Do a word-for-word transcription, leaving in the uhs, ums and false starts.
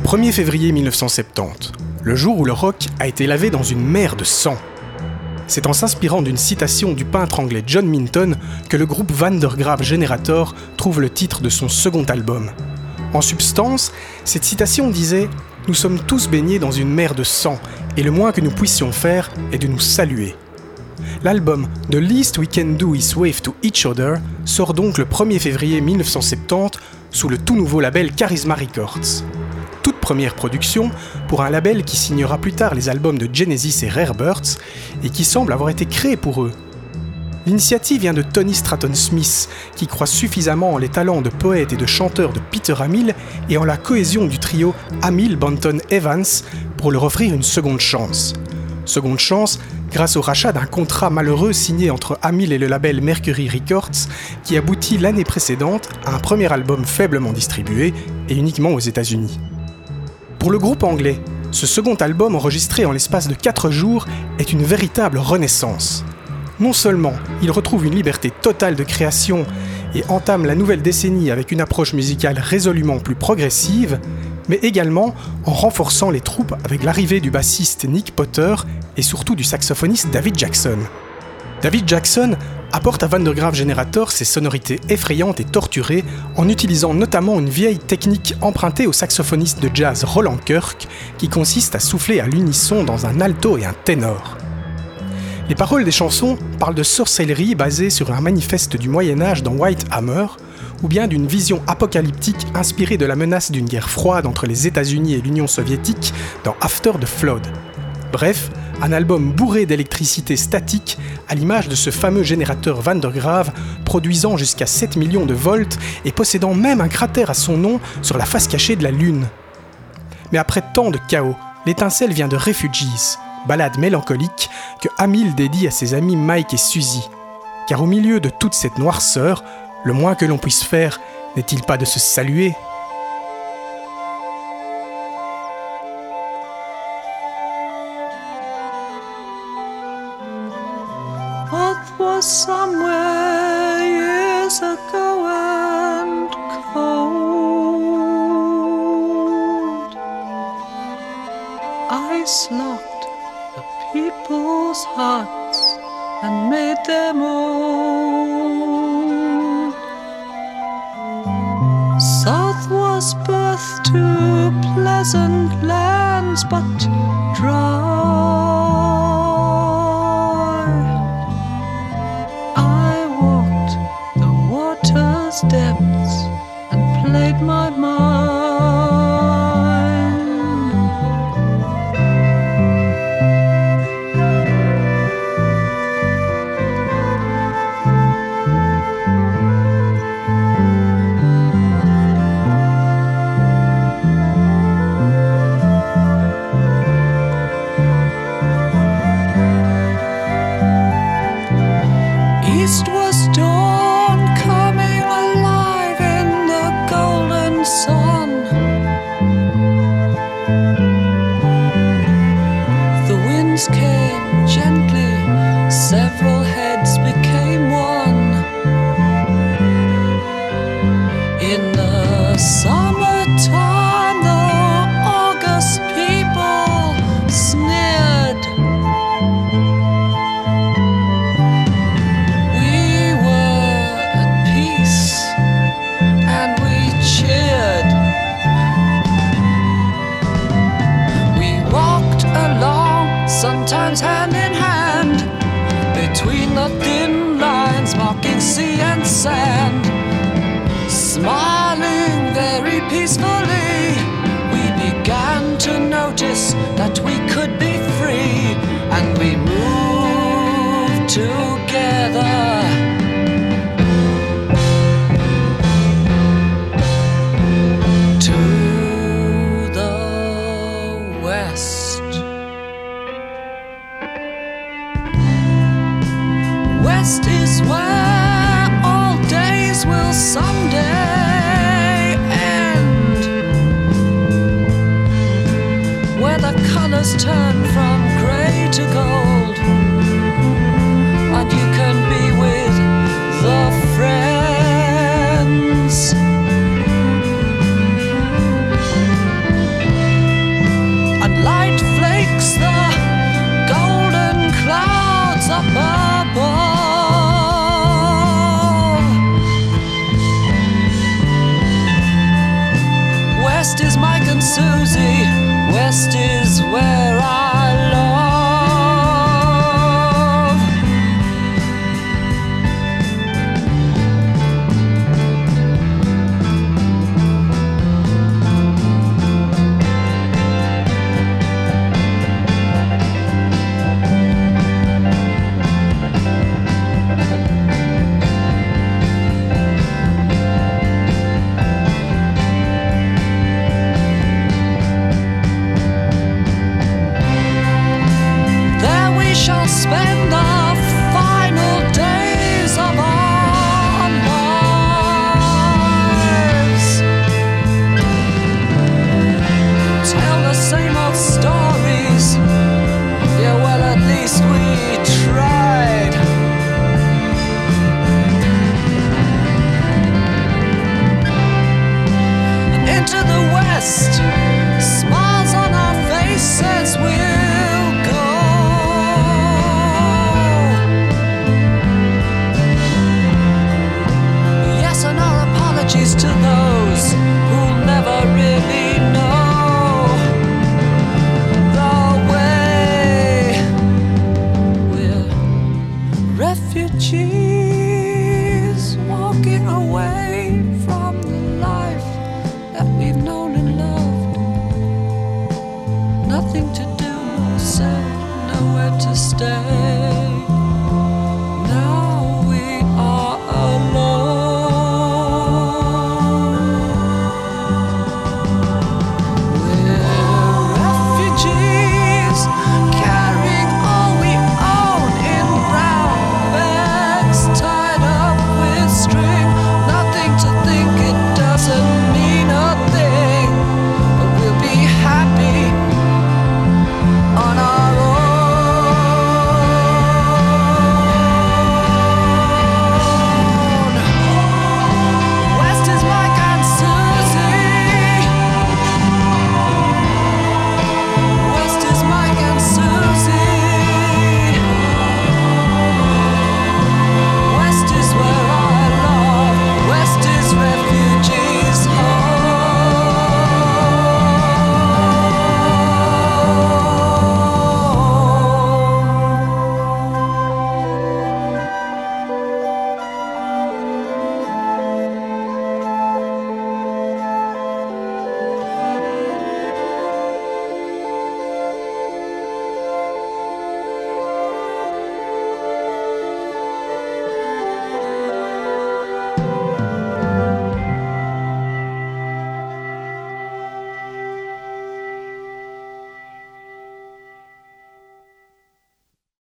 premier février mille neuf cent soixante-dix, le jour où le rock a été lavé dans une mer de sang. C'est en s'inspirant d'une citation du peintre anglais John Minton que le groupe Van der Graaf Generator trouve le titre de son second album. En substance, cette citation disait « Nous sommes tous baignés dans une mer de sang, et le moins que nous puissions faire est de nous saluer ». L'album « The Least We Can Do Is Wave to Each Other » sort donc le premier février mille neuf cent soixante-dix sous le tout nouveau label Charisma Records. Toute première production pour un label qui signera plus tard les albums de Genesis et Rarebirds et qui semble avoir été créé pour eux. L'initiative vient de Tony Stratton Smith, qui croit suffisamment en les talents de poète et de chanteur de Peter Hamill et en la cohésion du trio Hamill-Banton-Evans pour leur offrir une seconde chance. Seconde chance grâce au rachat d'un contrat malheureux signé entre Hamill et le label Mercury Records qui aboutit l'année précédente à un premier album faiblement distribué et uniquement aux États-Unis. Pour le groupe anglais, ce second album enregistré en l'espace de quatre jours est une véritable renaissance. Non seulement il retrouve une liberté totale de création et entame la nouvelle décennie avec une approche musicale résolument plus progressive, mais également en renforçant les troupes avec l'arrivée du bassiste Nick Potter et surtout du saxophoniste David Jackson. David Jackson apporte à Van der Graaf Generator ses sonorités effrayantes et torturées en utilisant notamment une vieille technique empruntée au saxophoniste de jazz Roland Kirk qui consiste à souffler à l'unisson dans un alto et un ténor. Les paroles des chansons parlent de sorcellerie basée sur un manifeste du Moyen-Âge dans White Hammer, ou bien d'une vision apocalyptique inspirée de la menace d'une guerre froide entre les États-Unis et l'Union soviétique dans After the Flood. Bref, un album bourré d'électricité statique à l'image de ce fameux générateur Van der Graaf produisant jusqu'à sept millions de volts et possédant même un cratère à son nom sur la face cachée de la Lune. Mais après tant de chaos, l'étincelle vient de Refugees, ballade mélancolique que Hamill dédie à ses amis Mike et Suzy. Car au milieu de toute cette noirceur, le moins que l'on puisse faire n'est-il pas de se saluer ? Earth was somewhere years ago and cold. Ice locked the people's hearts and made them old. South was birth to pleasant lands but dry. Depths and played my mind. East was dawn coming alive in the golden sun. The winds came gently, several heads became one. In the summertime, the August people sneered. Sometimes hand in hand, between the thin lines marking sea and sand. Smiling very peacefully, we began to notice that we could be free, and we moved together. West is where all days will someday end, where the colors turn from gray to gold, and you can be with the friends. Susie, west is where I love. Shall spend our final days of our lives. Tell the same old stories. Yeah, well, at least we tried. Into the west, smiles on our faces, we'll go. To those who'll never really